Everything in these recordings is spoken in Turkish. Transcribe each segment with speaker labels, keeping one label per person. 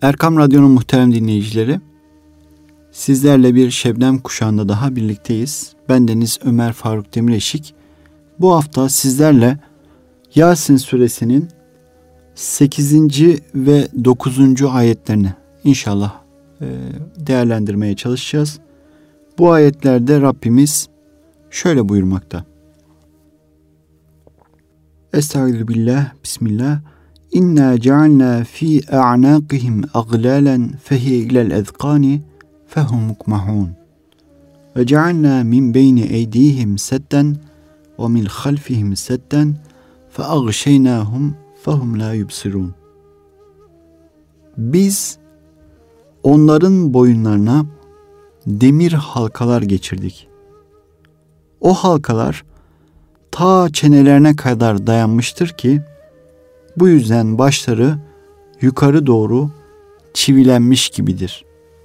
Speaker 1: Erkam Radyo'nun muhterem dinleyicileri, sizlerle bir Şebnem kuşağında daha birlikteyiz. Bendeniz Ömer Faruk Demireşik. Bu hafta sizlerle Yasin suresinin 8. ve 9. ayetlerini inşallah değerlendirmeye çalışacağız. Bu ayetlerde Rabbimiz şöyle buyurmakta. Estağfirullah, bismillah. İnna cealna fi a'naqihim aglalen fehiye ilel ezqani fehum mukmahun. Ve cealna min beyni eydihim sedden ve min halfihim sedden fe agşeynahum fehum la yubsirun. Biz onların boyunlarına demir halkalar geçirdik. O halkalar ta çenelerine kadar dayanmıştır ki bu yüzden başları yukarı doğru çivilenmiş gibidir.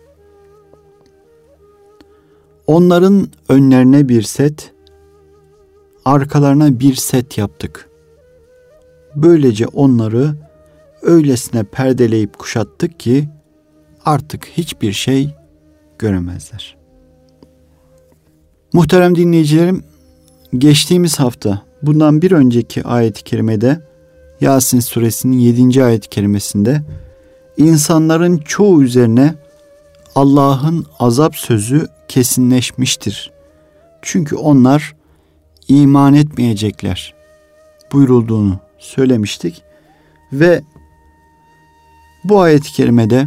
Speaker 1: Onların önlerine bir set, arkalarına bir set yaptık. Böylece onları öylesine perdeleyip kuşattık ki artık hiçbir şey göremezler. Muhterem dinleyicilerim, geçtiğimiz hafta bundan bir önceki ayet-i kerimede Yasin suresinin 7. ayet-i kerimesinde insanların çoğu üzerine Allah'ın azap sözü kesinleşmiştir. Çünkü onlar iman etmeyecekler buyurulduğunu söylemiştik. Ve bu ayet-i kerimede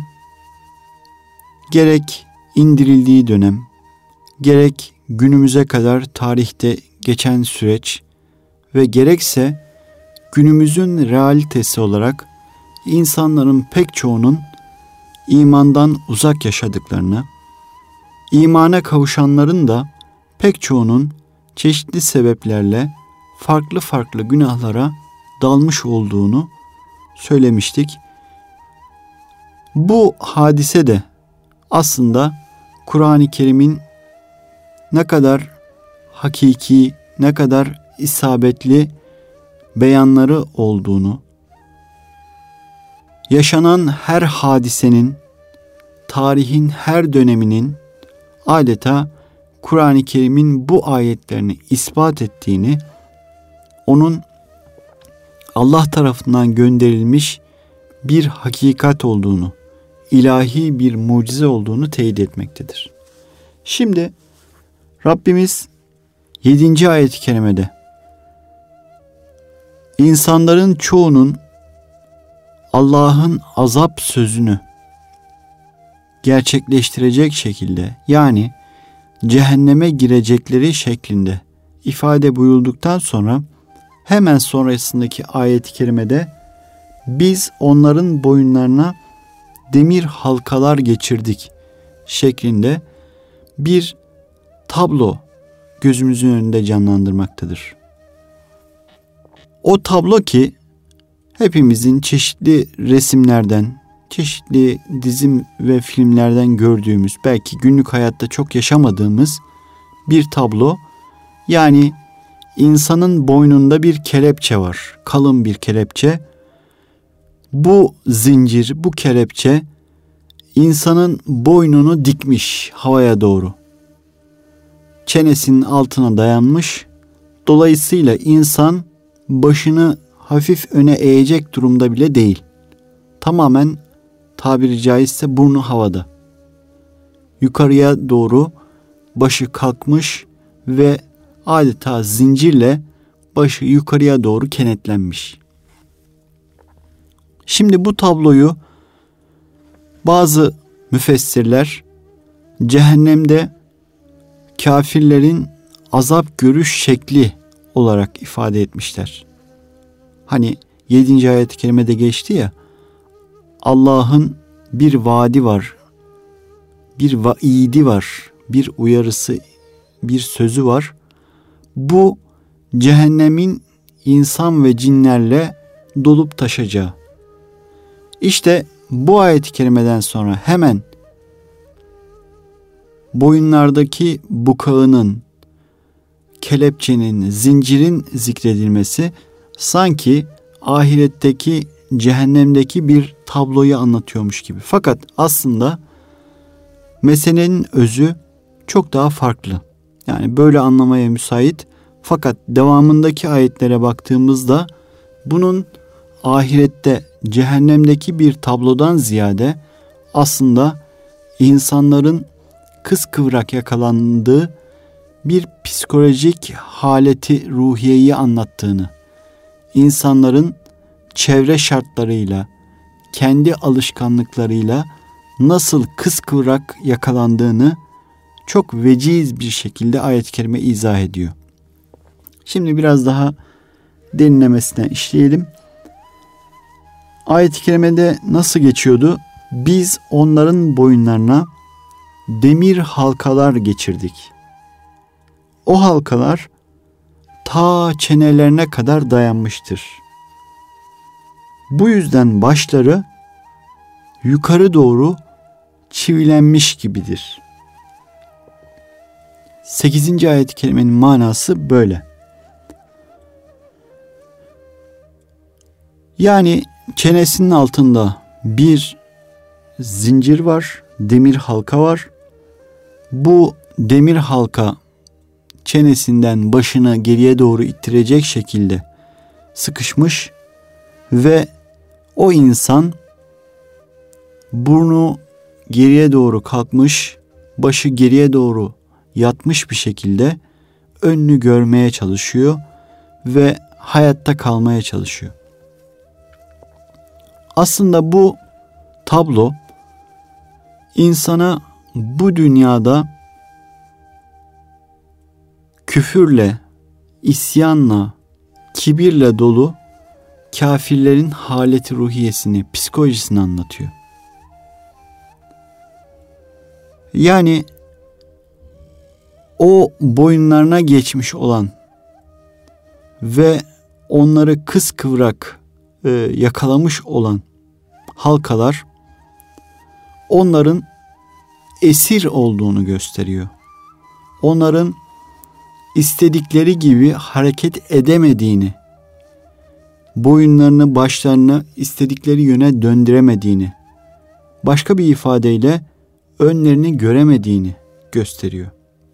Speaker 1: gerek indirildiği dönem, gerek günümüze kadar tarihte geçen süreç ve gerekse günümüzün realitesi olarak insanların pek çoğunun imandan uzak yaşadıklarını, imana kavuşanların da pek çoğunun çeşitli sebeplerle farklı farklı günahlara dalmış olduğunu söylemiştik. Bu hadise de aslında Kur'an-ı Kerim'in ne kadar hakiki, ne kadar isabetli beyanları olduğunu, yaşanan her hadisenin, tarihin her döneminin adeta Kur'an-ı Kerim'in bu ayetlerini ispat ettiğini, onun Allah tarafından gönderilmiş bir hakikat olduğunu, ilahi bir mucize olduğunu teyit etmektedir. Şimdi Rabbimiz 7. ayet-i kerimede insanların çoğunun Allah'ın azap sözünü gerçekleştirecek şekilde, yani cehenneme girecekleri şeklinde ifade buyurulduktan sonra hemen sonrasındaki ayet-i kerimede biz onların boyunlarına demir halkalar geçirdik şeklinde bir tablo gözümüzün önünde canlandırmaktadır. O tablo ki hepimizin çeşitli resimlerden, çeşitli dizim ve filmlerden gördüğümüz, belki günlük hayatta çok yaşamadığımız bir tablo. Yani insanın boynunda bir kelepçe var, kalın bir kelepçe. Bu zincir, bu kelepçe insanın boynunu dikmiş havaya doğru. Çenesinin altına dayanmış. Dolayısıyla insan başını hafif öne eğecek durumda bile değil. Tamamen tabiri caizse burnu havada. Yukarıya doğru başı kalkmış ve adeta zincirle başı yukarıya doğru kenetlenmiş. Şimdi bu tabloyu bazı müfessirler cehennemde kafirlerin azap görüş şekli olarak ifade etmişler. Hani 7. ayet-i kerimede geçti ya, Allah'ın bir vaadi var, bir vaidi var, bir uyarısı, bir sözü var. Bu cehennemin insan ve cinlerle dolup taşacağı. İşte bu ayet-i kerimeden sonra hemen boyunlardaki bukağının, kelepçenin, zincirin zikredilmesi sanki ahiretteki cehennemdeki bir tabloyu anlatıyormuş gibi. Fakat aslında meselenin özü çok daha farklı. Yani böyle anlamaya müsait. Fakat devamındaki ayetlere baktığımızda bunun ahirette cehennemdeki bir tablodan ziyade aslında insanların kıskıvrak yakalandığı bir psikolojik haleti ruhiyeyi anlattığını, insanların çevre şartlarıyla, kendi alışkanlıklarıyla nasıl kıskıvrak yakalandığını çok veciz bir şekilde ayet-i kerime izah ediyor. Şimdi biraz daha derinlemesine işleyelim. Ayet-i kerimede nasıl geçiyordu? Biz onların boyunlarına demir halkalar geçirdik. O halkalar ta çenelerine kadar dayanmıştır. Bu yüzden başları yukarı doğru çivilenmiş gibidir. 8. ayet-i kerimenin manası böyle. Yani çenesinin altında bir zincir var, demir halka var. Bu demir halka çenesinden başını geriye doğru ittirecek şekilde sıkışmış ve o insan burnu geriye doğru kalkmış, başı geriye doğru yatmış bir şekilde önünü görmeye çalışıyor ve hayatta kalmaya çalışıyor. Aslında bu tablo insana bu dünyada küfürle, isyanla, kibirle dolu kafirlerin haleti ruhiyesini, psikolojisini anlatıyor. Yani o boyunlarına geçmiş olan ve onları kıskıvrak yakalamış olan halkalar onların esir olduğunu gösteriyor. Onların istedikleri gibi hareket edemediğini, boyunlarını, başlarını istedikleri yöne döndüremediğini, başka bir ifadeyle önlerini göremediğini gösteriyor.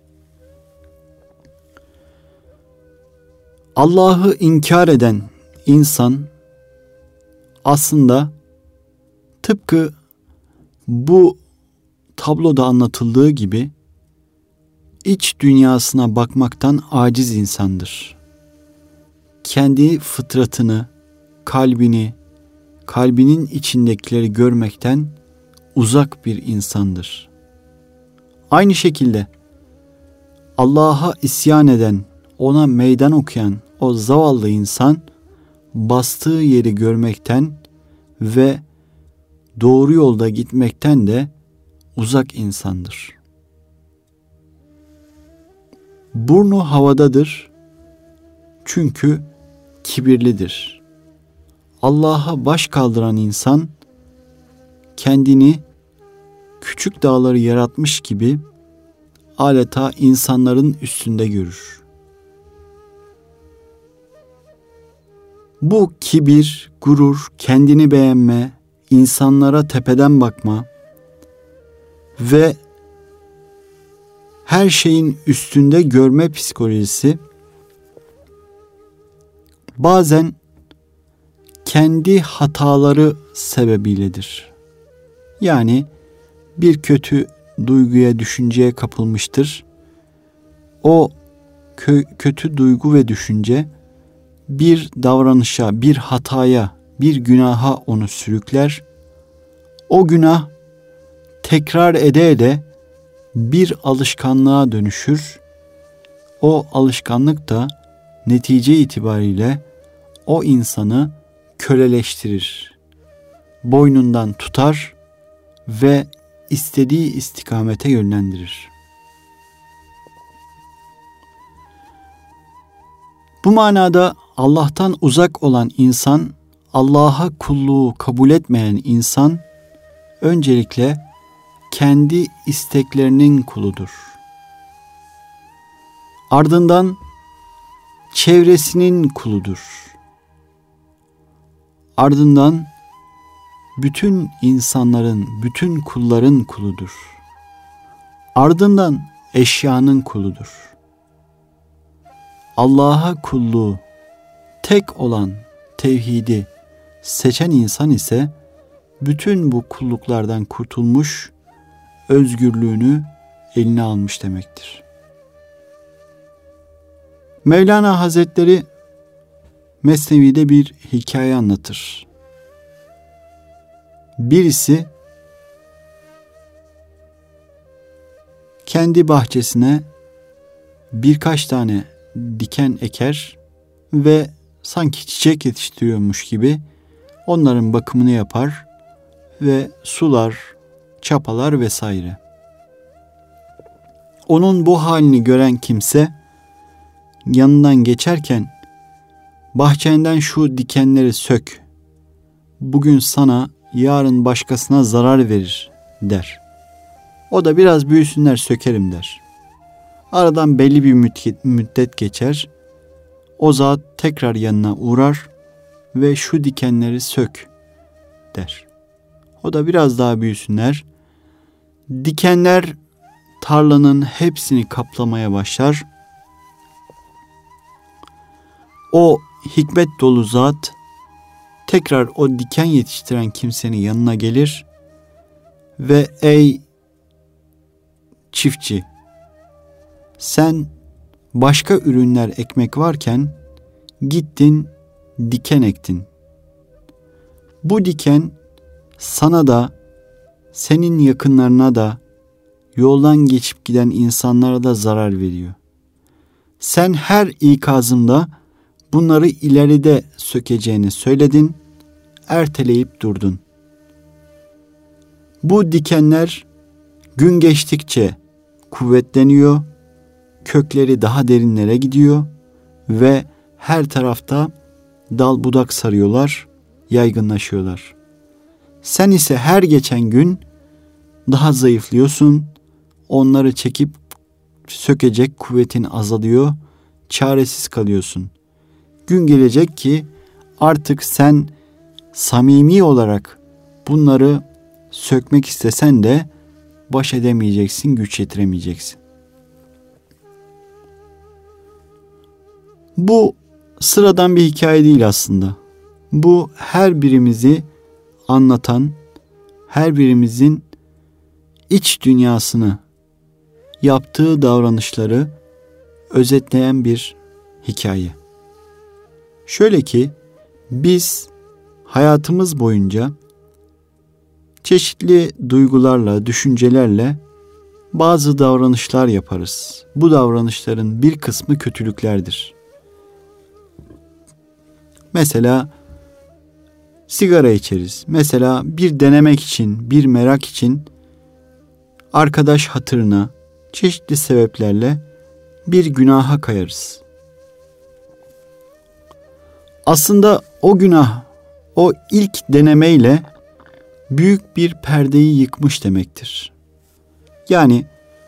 Speaker 1: Allah'ı inkar eden insan aslında tıpkı bu tabloda anlatıldığı gibi iç dünyasına bakmaktan aciz insandır. Kendi fıtratını, kalbini, kalbinin içindekileri görmekten uzak bir insandır. Aynı şekilde Allah'a isyan eden, ona meydan okuyan o zavallı insan bastığı yeri görmekten ve doğru yolda gitmekten de uzak insandır. Burnu havadadır çünkü kibirlidir. Allah'a baş kaldıran insan kendini küçük dağları yaratmış gibi adeta insanların üstünde görür. Bu kibir, gurur, kendini beğenme, insanlara tepeden bakma ve her şeyin üstünde görme psikolojisi bazen kendi hataları sebebiyledir. Yani bir kötü duyguya, düşünceye kapılmıştır. O kötü duygu ve düşünce bir davranışa, bir hataya, bir günaha onu sürükler. O günah tekrar ede ede bir alışkanlığa dönüşür. O alışkanlık da netice itibariyle o insanı köleleştirir. Boynundan tutar ve istediği istikamete yönlendirir. Bu manada Allah'tan uzak olan insan, Allah'a kulluğu kabul etmeyen insan öncelikle kendi isteklerinin kuludur. Ardından çevresinin kuludur. Ardından bütün insanların, bütün kulların kuludur. Ardından eşyanın kuludur. Allah'a kulluğu, tek olan tevhidi seçen insan ise bütün bu kulluklardan kurtulmuş, özgürlüğünü eline almış demektir. Mevlana Hazretleri Mesnevi'de bir hikaye anlatır. Birisi kendi bahçesine birkaç tane diken eker ve sanki çiçek yetiştiriyormuş gibi onların bakımını yapar ve sular, çapalar vesaire. Onun bu halini gören kimse yanından geçerken bahçenden şu dikenleri sök, bugün sana, yarın başkasına zarar verir der. O da biraz büyüsünler sökerim der. Aradan belli bir müddet geçer. O zat tekrar yanına uğrar ve şu dikenleri sök der. O da biraz daha büyüsünler. Dikenler tarlanın hepsini kaplamaya başlar. O hikmet dolu zat tekrar o diken yetiştiren kimsenin yanına gelir ve ey çiftçi, sen başka ürünler ekmek varken gittin diken ektin. Bu diken sana da, senin yakınlarına da, yoldan geçip giden insanlara da zarar veriyor. Sen her ikazımda bunları ileride sökeceğini söyledin, erteleyip durdun. Bu dikenler gün geçtikçe kuvvetleniyor, kökleri daha derinlere gidiyor ve her tarafta dal budak sarıyorlar, yaygınlaşıyorlar. Sen ise her geçen gün daha zayıflıyorsun, onları çekip sökecek kuvvetin azalıyor, çaresiz kalıyorsun. Gün gelecek ki artık sen samimi olarak bunları sökmek istesen de baş edemeyeceksin, güç yetiremeyeceksin. Bu sıradan bir hikaye değil aslında. Bu her birimizi anlatan, her birimizin iç dünyasını, yaptığı davranışları özetleyen bir hikaye. Şöyle ki biz hayatımız boyunca çeşitli duygularla, düşüncelerle bazı davranışlar yaparız. Bu davranışların bir kısmı kötülüklerdir. Mesela sigara içeriz. Mesela bir denemek için, bir merak için arkadaş hatırına çeşitli sebeplerle bir günaha kayarız. Aslında o günah, o ilk denemeyle büyük bir perdeyi yıkmış demektir. Yani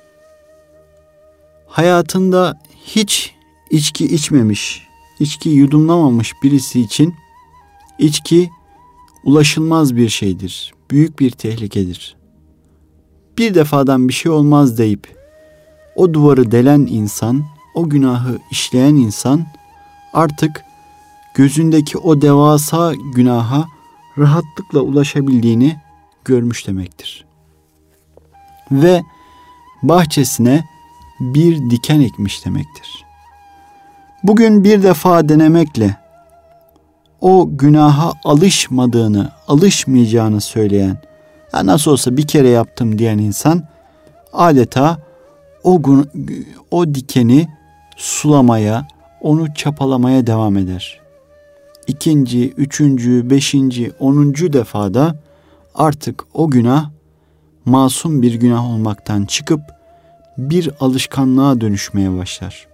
Speaker 1: hayatında hiç içki içmemiş, içki yudumlamamış birisi için içki ulaşılmaz bir şeydir, büyük bir tehlikedir. Bir defadan bir şey olmaz deyip o duvarı delen insan, o günahı işleyen insan artık gözündeki o devasa günaha rahatlıkla ulaşabildiğini görmüş demektir. Ve bahçesine bir diken ekmiş demektir. Bugün bir defa denemekle o günaha alışmadığını, alışmayacağını söyleyen, ya nasıl olsa bir kere yaptım diyen insan adeta o dikeni sulamaya, onu çapalamaya devam eder. İkinci, üçüncü, beşinci, 10. defada artık o günah masum bir günah olmaktan çıkıp bir alışkanlığa dönüşmeye başlar.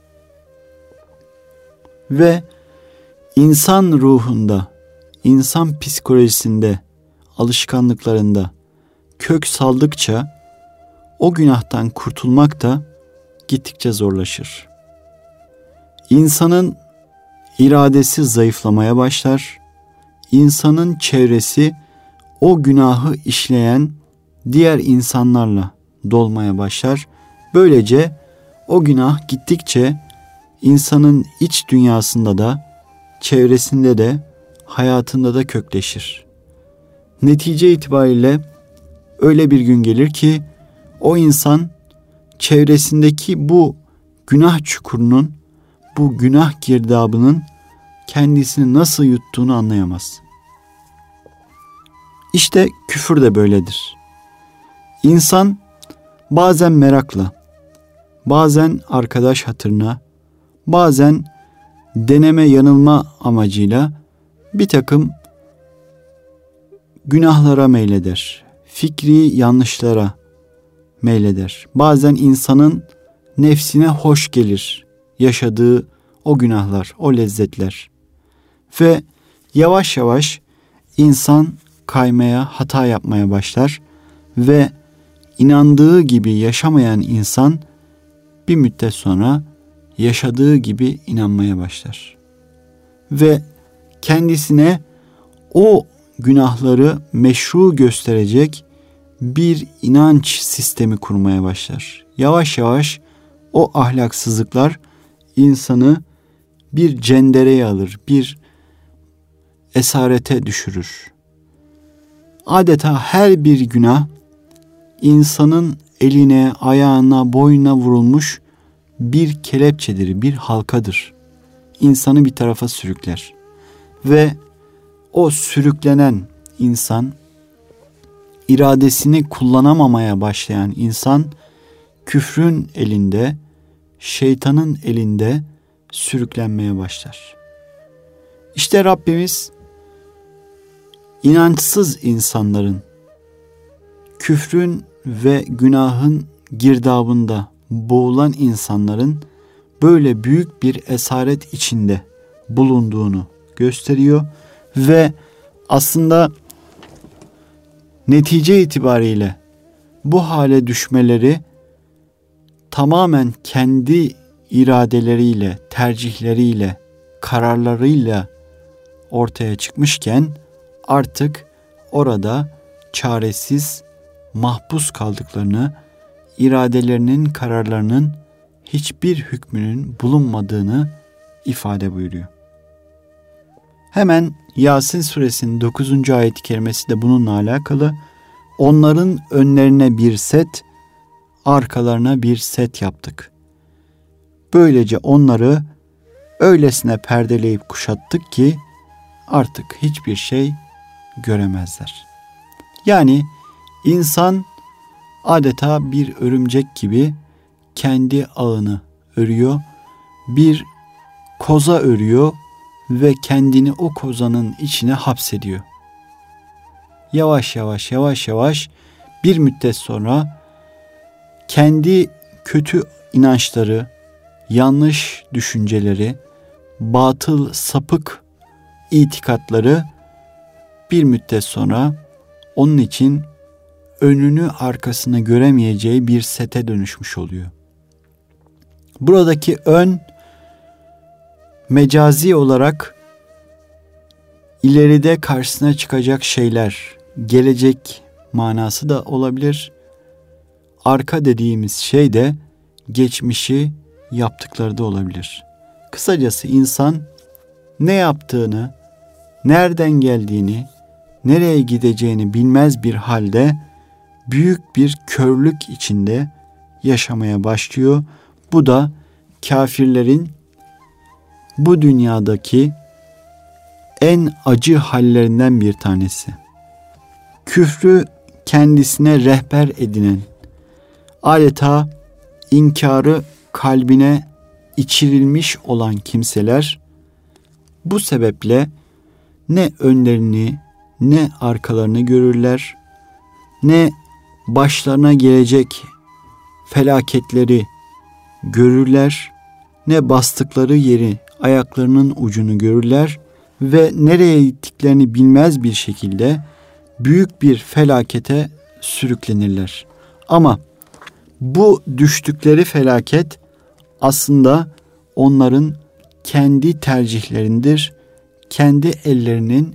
Speaker 1: Ve insan ruhunda, insan psikolojisinde, alışkanlıklarında kök saldıkça o günahtan kurtulmak da gittikçe zorlaşır. İnsanın iradesi zayıflamaya başlar. insanın çevresi o günahı işleyen diğer insanlarla dolmaya başlar. Böylece o günah gittikçe insanın iç dünyasında da, çevresinde de, hayatında da kökleşir. Netice itibariyle öyle bir gün gelir ki o insan çevresindeki bu günah çukurunun, bu günah girdabının kendisini nasıl yuttuğunu anlayamaz. İşte küfür de böyledir. İnsan bazen merakla, bazen arkadaş hatırına, bazen deneme yanılma amacıyla bir takım günahlara meyleder, fikri yanlışlara meyleder. Bazen insanın nefsine hoş gelir yaşadığı o günahlar, o lezzetler. Ve yavaş yavaş insan kaymaya, hata yapmaya başlar ve inandığı gibi yaşamayan insan bir müddet sonra yaşadığı gibi inanmaya başlar. Ve kendisine o günahları meşru gösterecek bir inanç sistemi kurmaya başlar. Yavaş yavaş o ahlaksızlıklar insanı bir cendereye alır, bir esarete düşürür. Adeta her bir günah insanın eline, ayağına, boynuna vurulmuş bir kelepçedir, bir halkadır. İnsanı bir tarafa sürükler. Ve o sürüklenen insan, iradesini kullanamamaya başlayan insan, küfrün elinde, şeytanın elinde sürüklenmeye başlar. İşte Rabbimiz inançsız insanların, küfrün ve günahın girdabında boğulan insanların böyle büyük bir esaret içinde bulunduğunu gösteriyor ve aslında netice itibariyle bu hale düşmeleri tamamen kendi iradeleriyle, tercihleriyle, kararlarıyla ortaya çıkmışken artık orada çaresiz, mahpus kaldıklarını, iradelerinin, kararlarının hiçbir hükmünün bulunmadığını ifade buyuruyor. Hemen Yasin suresinin 9. ayet-i kerimesi de bununla alakalı. Onların önlerine bir set, arkalarına bir set yaptık. Böylece onları öylesine perdeleyip kuşattık ki artık hiçbir şey göremezler. Yani insan adeta bir örümcek gibi kendi ağını örüyor, bir koza örüyor ve kendini o kozanın içine hapsediyor. Yavaş yavaş bir müddet sonra kendi kötü inançları, yanlış düşünceleri, batıl, sapık itikatları bir müddet sonra onun için önünü arkasını göremeyeceği bir sete dönüşmüş oluyor. Buradaki ön mecazi olarak ileride karşısına çıkacak şeyler, gelecek manası da olabilir. Arka dediğimiz şey de geçmişi yaptıkları da olabilir. Kısacası insan ne yaptığını, nereden geldiğini, nereye gideceğini bilmez bir halde büyük bir körlük içinde yaşamaya başlıyor. Bu da kafirlerin bu dünyadaki en acı hallerinden bir tanesi. Küfrü kendisine rehber edinen, adeta inkarı kalbine içirilmiş olan kimseler bu sebeple ne önlerini ne arkalarını görürler, ne başlarına gelecek felaketleri görürler, ne bastıkları yeri, ayaklarının ucunu görürler ve nereye gittiklerini bilmez bir şekilde büyük bir felakete sürüklenirler. Ama bu düştükleri felaket aslında onların kendi tercihlerindir, kendi ellerinin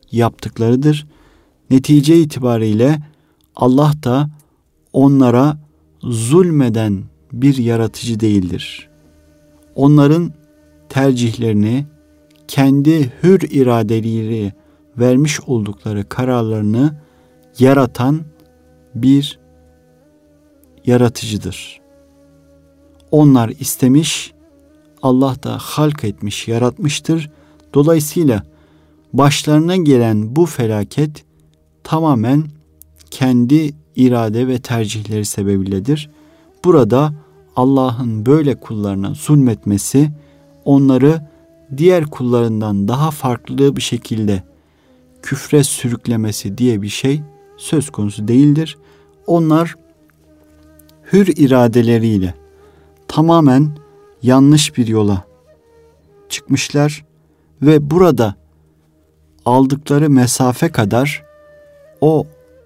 Speaker 1: yaptıklarıdır. Netice itibariyle Allah da onlara zulmeden bir yaratıcı değildir. Onların tercihlerini, kendi hür iradeleri vermiş oldukları kararlarını yaratan bir yaratıcıdır. Onlar istemiş, Allah da halk etmiş, yaratmıştır. Dolayısıyla başlarına gelen bu felaket tamamen kendi irade ve tercihleri sebebiyledir. Burada Allah'ın böyle kullarına zulmetmesi, onları diğer kullarından daha farklı bir şekilde küfre sürüklemesi diye bir şey söz konusu değildir. Onlar hür iradeleriyle tamamen yanlış bir yola çıkmışlar ve burada aldıkları mesafe kadar o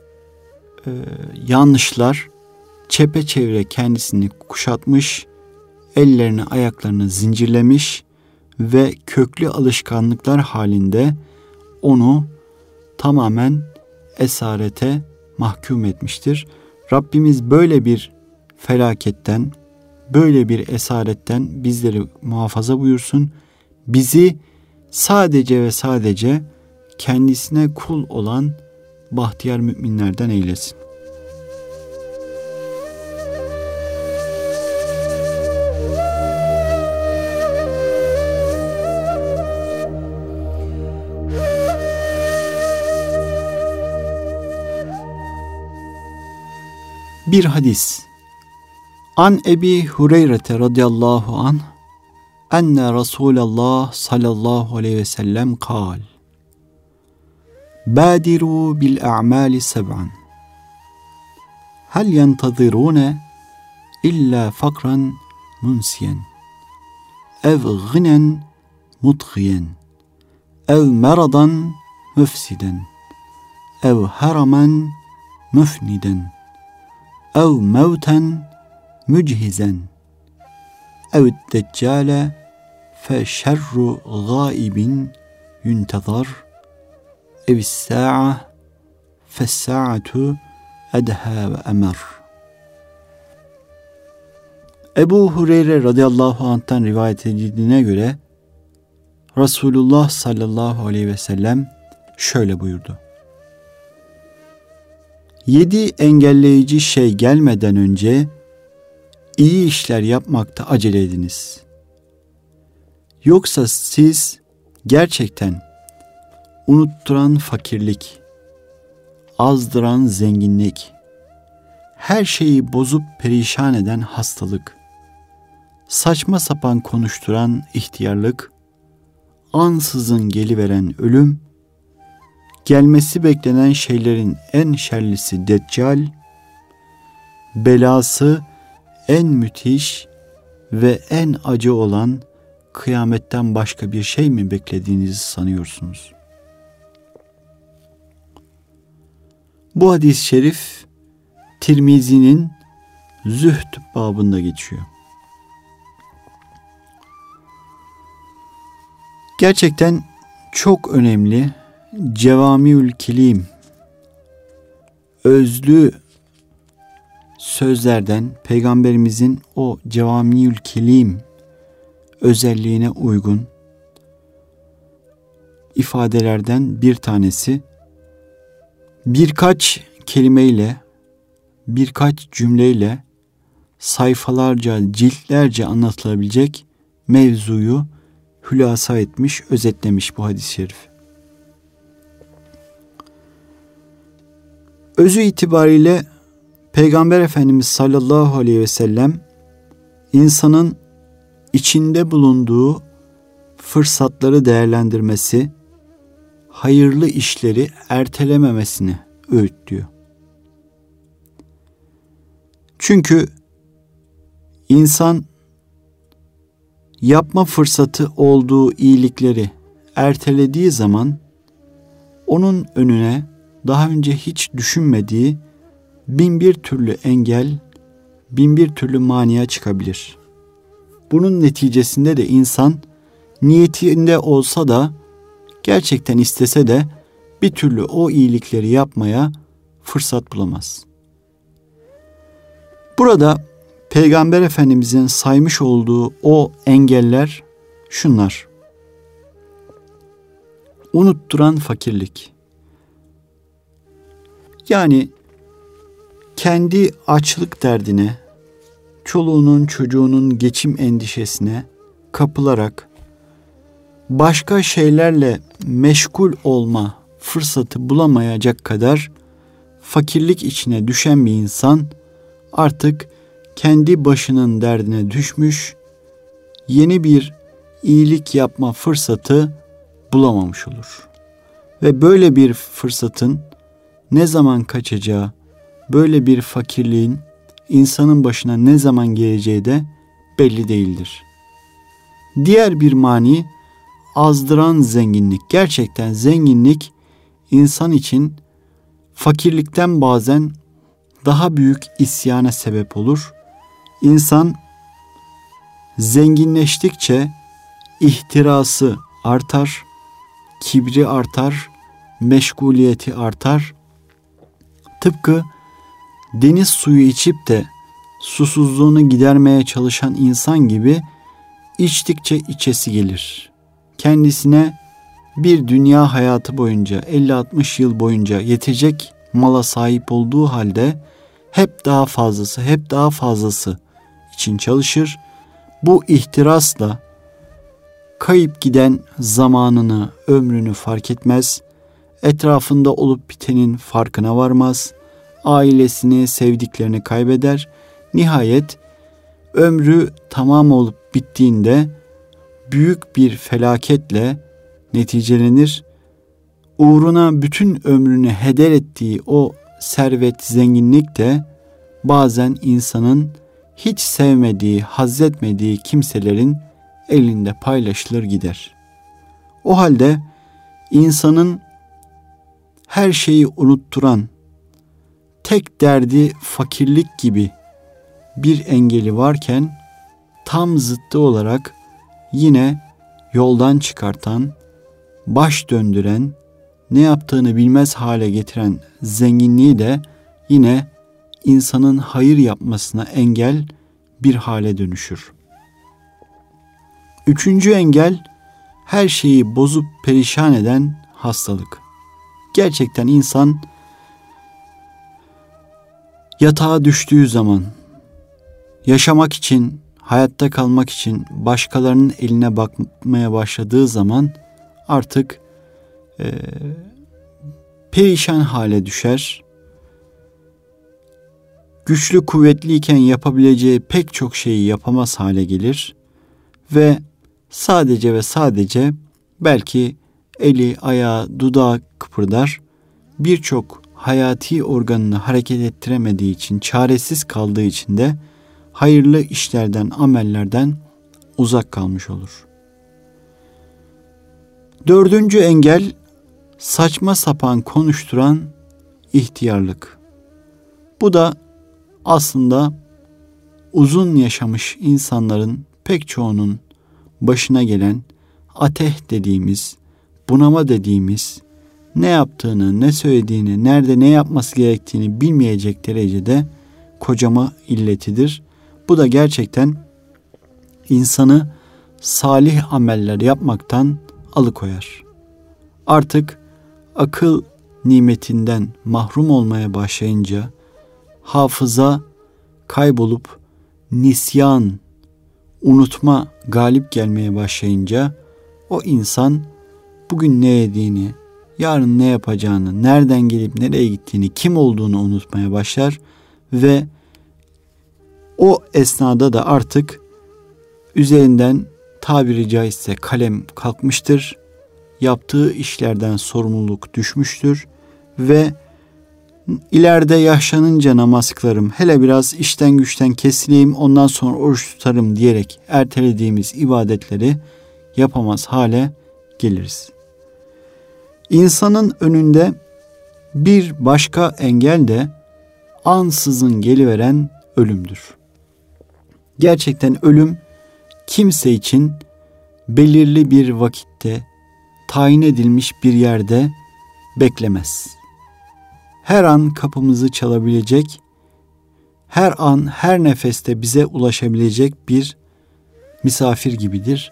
Speaker 1: yanlışlar çepeçevre kendisini kuşatmış, ellerini ayaklarını zincirlemiş ve köklü alışkanlıklar halinde onu tamamen esarete mahkum etmiştir. Rabbimiz böyle bir felaketten, böyle bir esaretten bizleri muhafaza buyursun. Bizi sadece ve sadece kendisine kul olan bahtiyar müminlerden eylesin. Bir hadis. An Ebi Hureyre radıyallahu anh enne Resulallah sallallahu aleyhi ve sellem kal. Badiru bil a'mali seb'an. Hel yentazirune illa fakran munsiyen. Ev ginen mutgiyen. Ev meradan müfsiden. Ev haraman müfniden. Ev mevten müchizen. Ev deccale fe şerru gâibin yuntazar. Ev sa'a fe sa'atu edha ve emer. Ebu Hureyre radıyallahu anh'tan rivayet edildiğine göre Resulullah sallallahu aleyhi ve sellem şöyle buyurdu. 7 engelleyici şey gelmeden önce iyi işler yapmakta acele ediniz. Yoksa siz gerçekten unutturan fakirlik, azdıran zenginlik, her şeyi bozup perişan eden hastalık, saçma sapan konuşturan ihtiyarlık, ansızın geliveren ölüm, gelmesi beklenen şeylerin en şerlisi Deccal, belası en müthiş ve en acı olan kıyametten başka bir şey mi beklediğinizi sanıyorsunuz? Bu hadis-i şerif Tirmizi'nin Zühd babında geçiyor. Gerçekten çok önemli, cevamiül kelim, özlü sözlerden Peygamberimizin o cevamiül kelim özelliğine uygun ifadelerden bir tanesi, birkaç kelimeyle, birkaç cümleyle sayfalarca, ciltlerce anlatılabilecek mevzuyu hülasa etmiş, özetlemiş bu hadis-i şerif. Özü itibariyle Peygamber Efendimiz sallallahu aleyhi ve sellem insanın içinde bulunduğu fırsatları değerlendirmesi, hayırlı işleri ertelememesini öğütlüyor. Çünkü insan yapma fırsatı olduğu iyilikleri ertelediği zaman onun önüne daha önce hiç düşünmediği bin bir türlü engel, bin bir türlü mania çıkabilir. Bunun neticesinde de insan niyetinde olsa da, gerçekten istese de bir türlü o iyilikleri yapmaya fırsat bulamaz. Burada Peygamber Efendimizin saymış olduğu o engeller şunlar: unutturan fakirlik. Yani kendi açlık derdine, çoluğunun çocuğunun geçim endişesine kapılarak başka şeylerle meşgul olma fırsatı bulamayacak kadar fakirlik içine düşen bir insan artık kendi başının derdine düşmüş, yeni bir iyilik yapma fırsatı bulamamış olur. Ve böyle bir fırsatın ne zaman kaçacağı, böyle bir fakirliğin insanın başına ne zaman geleceği de belli değildir. Diğer bir mani, azdıran zenginlik. Gerçekten zenginlik insan için fakirlikten bazen daha büyük isyana sebep olur. İnsan zenginleştikçe ihtirası artar, kibri artar, meşguliyeti artar. Tıpkı deniz suyu içip de susuzluğunu gidermeye çalışan insan gibi içtikçe içesi gelir. Kendisine bir dünya hayatı boyunca 50-60 yıl boyunca yetecek mala sahip olduğu halde hep daha fazlası için çalışır. Bu ihtirasla kayıp giden zamanını, ömrünü fark etmez. Etrafında olup bitenin farkına varmaz. Ailesini, sevdiklerini kaybeder. Nihayet ömrü tamam olup bittiğinde büyük bir felaketle neticelenir. Uğruna bütün ömrünü heder ettiği o servet, zenginlik de bazen insanın hiç sevmediği, hazzetmediği kimselerin elinde paylaşılır gider. O halde insanın her şeyi unutturan, tek derdi fakirlik gibi bir engeli varken tam zıttı olarak yine yoldan çıkartan, baş döndüren, ne yaptığını bilmez hale getiren zenginliği de yine insanın hayır yapmasına engel bir hale dönüşür. Üçüncü engel, her şeyi bozup perişan eden hastalık. Gerçekten insan yatağa düştüğü zaman yaşamak için, hayatta kalmak için başkalarının eline bakmaya başladığı zaman artık perişan hale düşer. Güçlü kuvvetliyken yapabileceği pek çok şeyi yapamaz hale gelir ve sadece belki eli, ayağı, dudağı kıpırdar. Birçok hayati organını hareket ettiremediği için, çaresiz kaldığı için de hayırlı işlerden, amellerden uzak kalmış olur. Dördüncü engel, saçma sapan konuşturan ihtiyarlık. Bu da aslında uzun yaşamış insanların pek çoğunun başına gelen ateh dediğimiz, bunama dediğimiz, ne yaptığını, ne söylediğini, nerede ne yapması gerektiğini bilmeyecek derecede kocama illetidir. Bu da gerçekten insanı salih ameller yapmaktan alıkoyar. Artık akıl nimetinden mahrum olmaya başlayınca, hafıza kaybolup nisyan, unutma galip gelmeye başlayınca o insan bugün ne yediğini, yarın ne yapacağını, nereden gelip nereye gittiğini, kim olduğunu unutmaya başlar ve o esnada da artık üzerinden tabiri caizse kalem kalkmıştır. Yaptığı işlerden sorumluluk düşmüştür ve ileride yaşlanınca namaz kılarım, hele biraz işten güçten kesileyim, ondan sonra oruç tutarım diyerek ertelediğimiz ibadetleri yapamaz hale geliriz. İnsanın önünde bir başka engel de ansızın geliveren ölümdür. Gerçekten ölüm kimse için belirli bir vakitte, tayin edilmiş bir yerde beklemez. Her an kapımızı çalabilecek, her an, her nefeste bize ulaşabilecek bir misafir gibidir.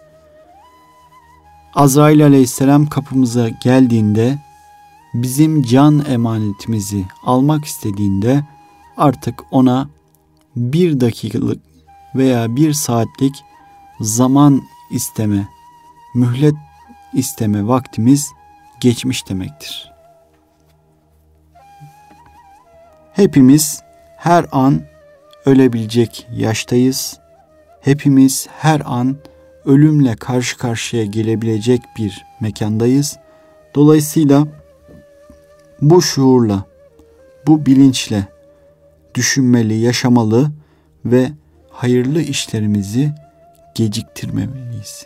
Speaker 1: Azrail aleyhisselam kapımıza geldiğinde, bizim can emanetimizi almak istediğinde artık ona 1 dakikalık veya 1 saatlik zaman isteme, mühlet isteme vaktimiz geçmiş demektir. Hepimiz her an ölebilecek yaştayız. Hepimiz her an ölümle karşı karşıya gelebilecek bir mekandayız. Dolayısıyla bu şuurla, bu bilinçle düşünmeli, yaşamalı ve hayırlı işlerimizi geciktirmemeliyiz.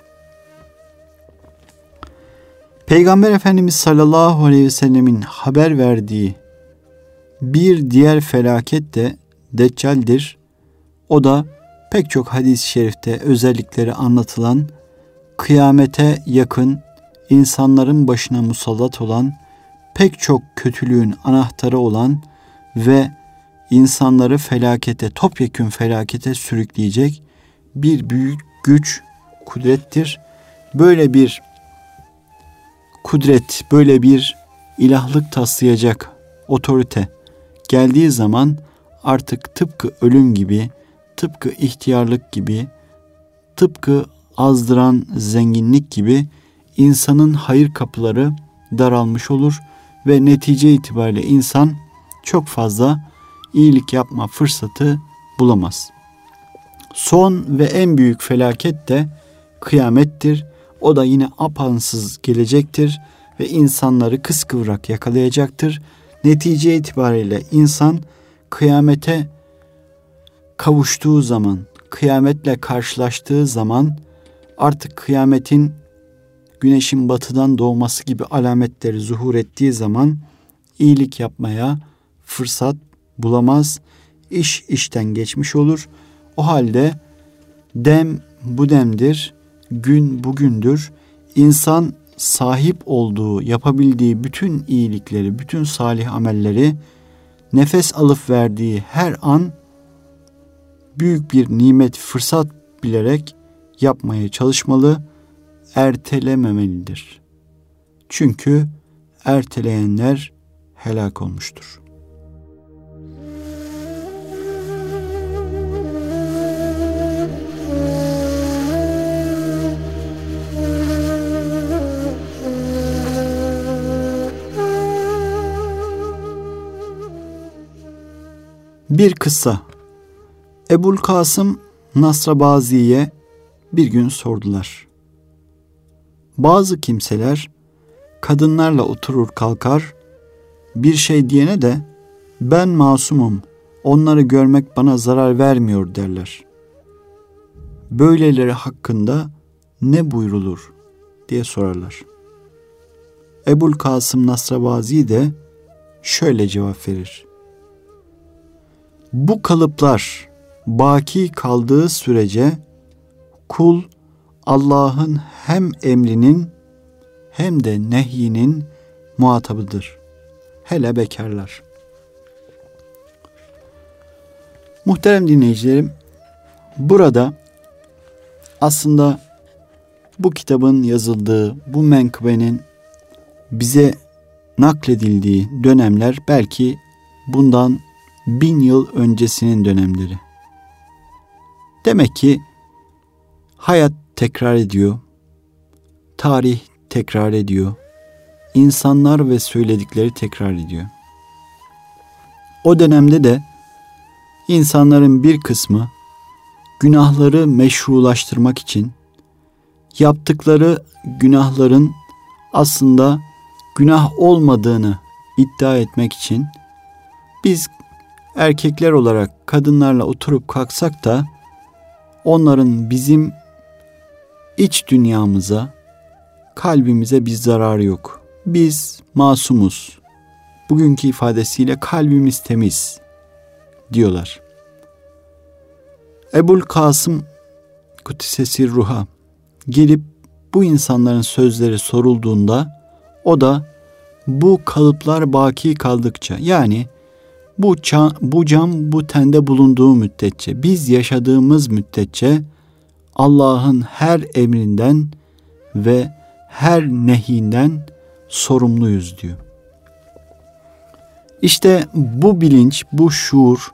Speaker 1: Peygamber Efendimiz sallallahu aleyhi ve sellemin haber verdiği bir diğer felaket de Deccal'dir. O da pek çok hadis-i şerifte özellikleri anlatılan, kıyamete yakın, insanların başına musallat olan, pek çok kötülüğün anahtarı olan ve insanları felakete, topyekün felakete sürükleyecek bir büyük güç, kudrettir. Böyle bir kudret, böyle bir ilahlık taslayacak otorite geldiği zaman artık tıpkı ölüm gibi, tıpkı ihtiyarlık gibi, tıpkı azdıran zenginlik gibi insanın hayır kapıları daralmış olur ve netice itibariyle insan çok fazla iyilik yapma fırsatı bulamaz. Son ve en büyük felaket de kıyamettir. O da yine apansız gelecektir ve insanları kıskıvrak yakalayacaktır. Netice itibariyle insan kıyamete kavuştuğu zaman, kıyametle karşılaştığı zaman artık kıyametin güneşin batıdan doğması gibi alametleri zuhur ettiği zaman iyilik yapmaya fırsat bulamaz. İş işten geçmiş olur. O halde dem bu demdir, gün bugündür. İnsan sahip olduğu, yapabildiği bütün iyilikleri, bütün salih amelleri nefes alıp verdiği her an büyük bir nimet, fırsat bilerek yapmaya çalışmalı, ertelememelidir. Çünkü erteleyenler helak olmuştur. Bir kıssa. Ebul Kasım Nasrabazi'ye bir gün sordular. Bazı kimseler kadınlarla oturur kalkar, bir şey diyene de ben masumum, onları görmek bana zarar vermiyor derler. Böyleleri hakkında ne buyrulur diye sorarlar. Ebul Kasım Nasrabazi de şöyle cevap verir. Bu kalıplar baki kaldığı sürece kul Allah'ın hem emrinin hem de nehyinin muhatabıdır. Hele bekarlar. Muhterem dinleyicilerim, burada aslında bu kitabın yazıldığı, bu menkıbenin bize nakledildiği dönemler belki bundan 1000 yıl öncesinin dönemleri. Demek ki hayat tekrar ediyor, tarih tekrar ediyor, insanlar ve söyledikleri tekrar ediyor. O dönemde de insanların bir kısmı günahları meşrulaştırmak için yaptıkları günahların aslında günah olmadığını iddia etmek için biz erkekler olarak kadınlarla oturup kalksak da onların bizim iç dünyamıza, kalbimize bir zararı yok. Biz masumuz. Bugünkü ifadesiyle kalbimiz temiz diyorlar. Ebul Kasım Kuddisesi Ruh'a gelip bu insanların sözleri sorulduğunda o da bu kalıplar baki kaldıkça, yani bu can bu tende bulunduğu müddetçe, biz yaşadığımız müddetçe Allah'ın her emrinden ve her nehinden sorumluyuz diyor. İşte bu bilinç, bu şuur,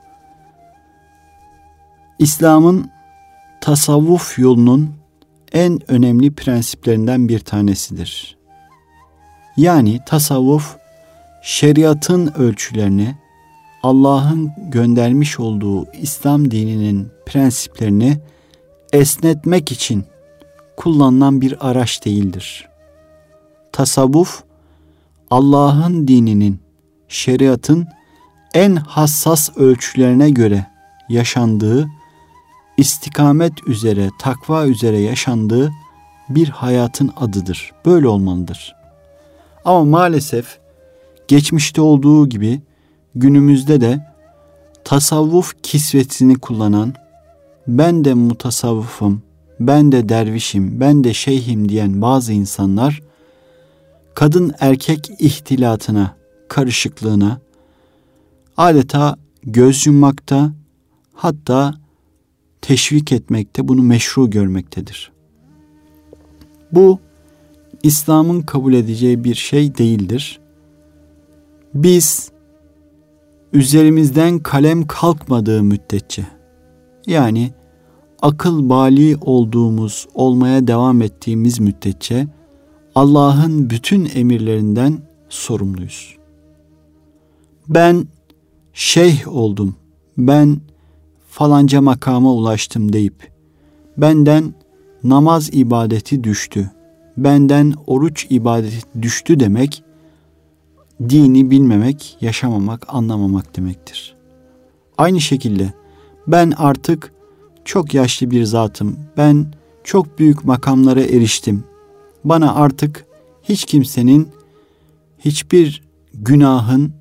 Speaker 1: İslam'ın tasavvuf yolunun en önemli prensiplerinden bir tanesidir. Yani tasavvuf, şeriatın ölçülerini, Allah'ın göndermiş olduğu İslam dininin prensiplerini esnetmek için kullanılan bir araç değildir. Tasavvuf, Allah'ın dininin, şeriatın en hassas ölçülerine göre yaşandığı, istikamet üzere, takva üzere yaşandığı bir hayatın adıdır. Böyle olmalıdır. Ama maalesef geçmişte olduğu gibi günümüzde de tasavvuf kisvesini kullanan, ben de mutasavvıfım, ben de dervişim, ben de şeyhim diyen bazı insanlar, kadın erkek ihtilatına, karışıklığına adeta göz yummakta, hatta teşvik etmekte, bunu meşru görmektedir. Bu İslam'ın kabul edeceği bir şey değildir. Biz üzerimizden kalem kalkmadığı müddetçe, yani akıl bali olduğumuz, olmaya devam ettiğimiz müddetçe Allah'ın bütün emirlerinden sorumluyuz. Ben şeyh oldum, ben falanca makama ulaştım deyip benden namaz ibadeti düştü, benden oruç ibadeti düştü demek, dini bilmemek, yaşamamak, anlamamak demektir. Aynı şekilde ben artık çok yaşlı bir zatım, ben çok büyük makamlara eriştim, bana artık hiç kimsenin, hiçbir günahın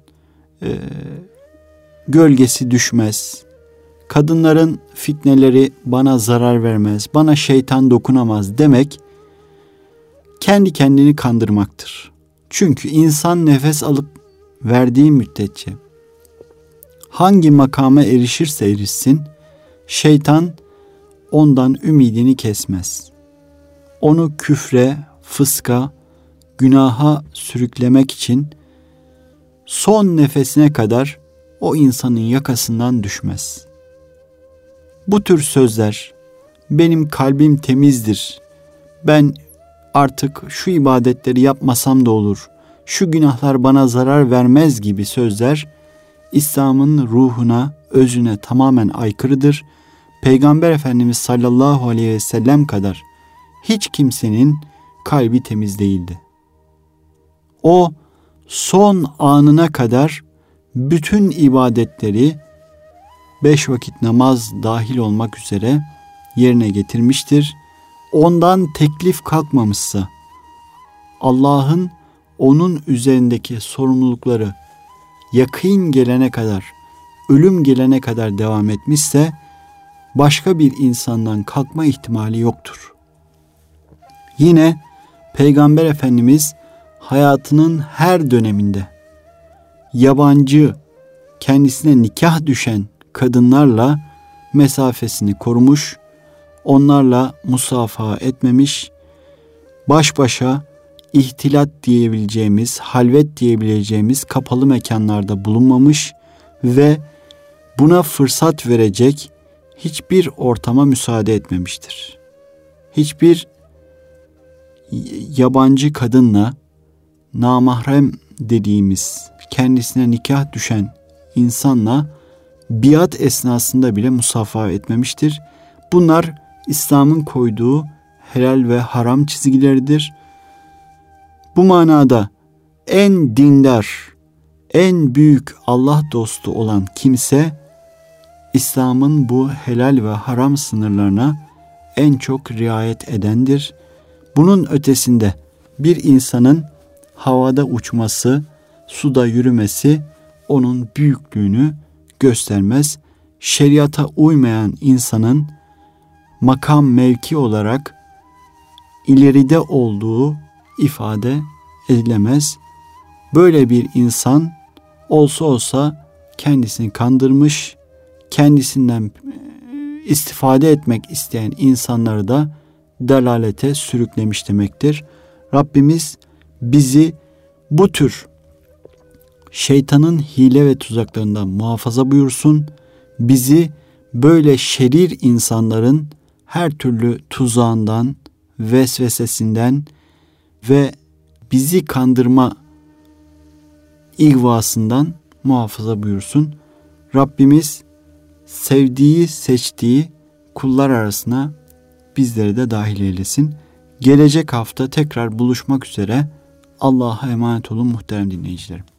Speaker 1: gölgesi düşmez, kadınların fitneleri bana zarar vermez, bana şeytan dokunamaz demek, kendi kendini kandırmaktır. Çünkü insan nefes alıp verdiği müddetçe hangi makama erişirse erişsin, şeytan ondan ümidini kesmez. Onu küfre, fıska, günaha sürüklemek için son nefesine kadar o insanın yakasından düşmez. Bu tür sözler, benim kalbim temizdir, ben artık şu ibadetleri yapmasam da olur, şu günahlar bana zarar vermez gibi sözler, İslam'ın ruhuna, özüne tamamen aykırıdır. Peygamber Efendimiz sallallahu aleyhi ve sellem kadar hiç kimsenin kalbi temiz değildi. O son anına kadar bütün ibadetleri 5 vakit namaz dahil olmak üzere yerine getirmiştir. Ondan teklif kalkmamışsa, Allah'ın onun üzerindeki sorumlulukları yakîn gelene kadar, ölüm gelene kadar devam etmişse, başka bir insandan kalkma ihtimali yoktur. Yine Peygamber Efendimiz hayatının her döneminde yabancı, kendisine nikah düşen kadınlarla mesafesini korumuş, onlarla musafaha etmemiş, baş başa ihtilat diyebileceğimiz, halvet diyebileceğimiz kapalı mekanlarda bulunmamış ve buna fırsat verecek hiçbir ortama müsaade etmemiştir. Hiçbir yabancı kadınla, namahrem dediğimiz, kendisine nikah düşen insanla biat esnasında bile musafaha etmemiştir. Bunlar İslam'ın koyduğu helal ve haram çizgileridir. Bu manada en dindar, en büyük Allah dostu olan kimse, İslam'ın bu helal ve haram sınırlarına en çok riayet edendir. Bunun ötesinde bir insanın havada uçması, suda yürümesi onun büyüklüğünü göstermez. Şeriata uymayan insanın makam mevki olarak ileride olduğu ifade edilemez. Böyle bir insan olsa kendisini kandırmış, kendisinden istifade etmek isteyen insanları da dalalete sürüklemiş demektir. Rabbimiz bizi bu tür şeytanın hile ve tuzaklarından muhafaza buyursun. Bizi böyle şerir insanların her türlü tuzağından, vesvesesinden ve bizi kandırma igvasından muhafaza buyursun. Rabbimiz sevdiği, seçtiği kullar arasına bizleri de dahil eylesin. Gelecek hafta tekrar buluşmak üzere. Allah'a emanet olun muhterem dinleyicilerim.